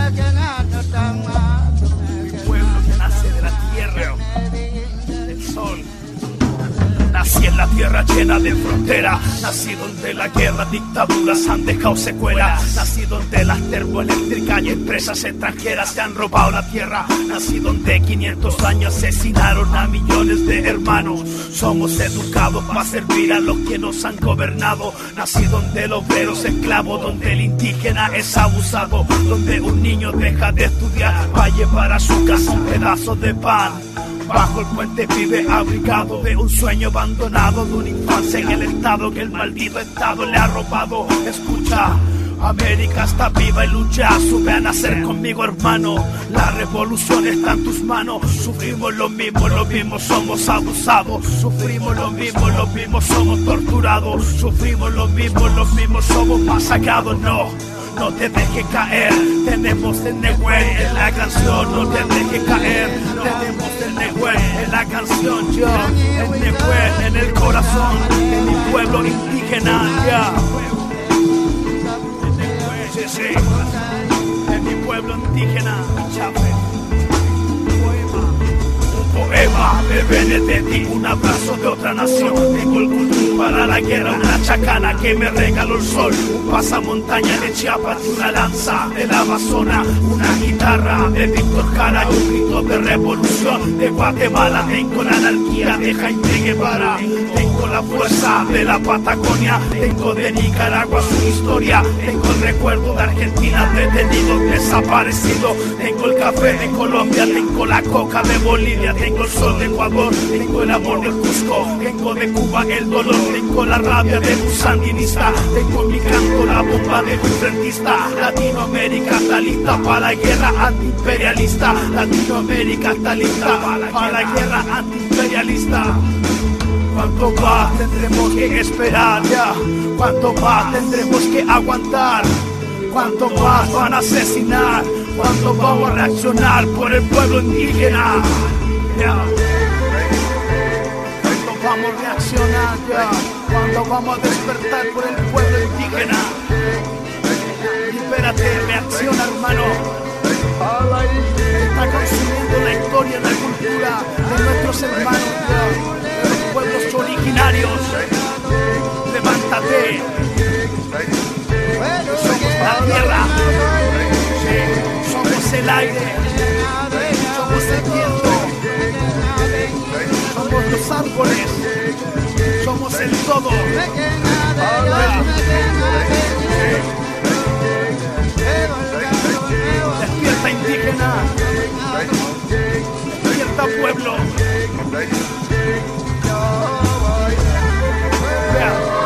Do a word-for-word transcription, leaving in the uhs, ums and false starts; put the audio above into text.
pueblo que nace de la tierra, del sol. Nací en la tierra llena de frontera, nací donde la guerra, dictaduras han dejado secuelas, nací donde las termoeléctricas y empresas extranjeras se han robado la tierra, nací donde quinientos años asesinaron a millones de hermanos. Somos educados para servir a los que nos han gobernado, nací donde el obrero es esclavo, donde el indígena es abusado, donde un niño deja de estudiar para llevar a su casa un pedazo de pan. Bajo el puente vive abrigado de un sueño abandonado, de una infancia en el estado que el maldito estado le ha robado. Escucha, América está viva y lucha, sube a nacer conmigo hermano, la revolución está en tus manos. Sufrimos lo mismo, lo mismo somos abusados, sufrimos lo mismo, lo mismo somos torturados, sufrimos lo mismo, lo mismo somos masacrados. No, no te dejes caer, tenemos el Nehuen en la canción, no te dejes caer, tenemos el Nehuen en la canción, yo, el Nehuen en el corazón de mi pueblo indígena, ya. Sí, sí, de mi pueblo indígena, Chape. Poema, bebé de ti, un abrazo de otra nación. Tengo el cultivo para la guerra, una chacana que me regaló el sol, un pasamontaña de Chiapas y una lanza de la Amazona, una guitarra de Víctor Jara y un grito de revolución de Guatemala. Tengo la anarquía de Jaime Guevara, tengo la fuerza de la Patagonia, tengo de Nicaragua su historia, tengo el recuerdo de Argentina, detenidos, desaparecidos, tengo el café de Colombia, tengo la coca de Bolivia, tengo el sol de Ecuador, tengo el amor del Cusco, tengo de Cuba el dolor, tengo la rabia de un sandinista, tengo en mi canto la bomba de un frentista. Latinoamérica está lista para la guerra antiimperialista, Latinoamérica está lista para la guerra antiimperialista. ¿Cuánto más tendremos que esperar ya? ¿Cuánto más tendremos que aguantar? ¿Cuánto más van a asesinar? ¿Cuánto vamos a reaccionar por el pueblo indígena? Ya. ¿Cuánto vamos a reaccionar ya? ¿Cuándo vamos a despertar por el pueblo indígena? Libérate, reacciona hermano. Está consumiendo la historia, la cultura de nuestros hermanos ya, de los pueblos originarios. Levántate. Somos la tierra, sí. Somos el aire, somos el viento, somos los árboles, somos el todo. Despierta indígena, despierta pueblo. Yeah.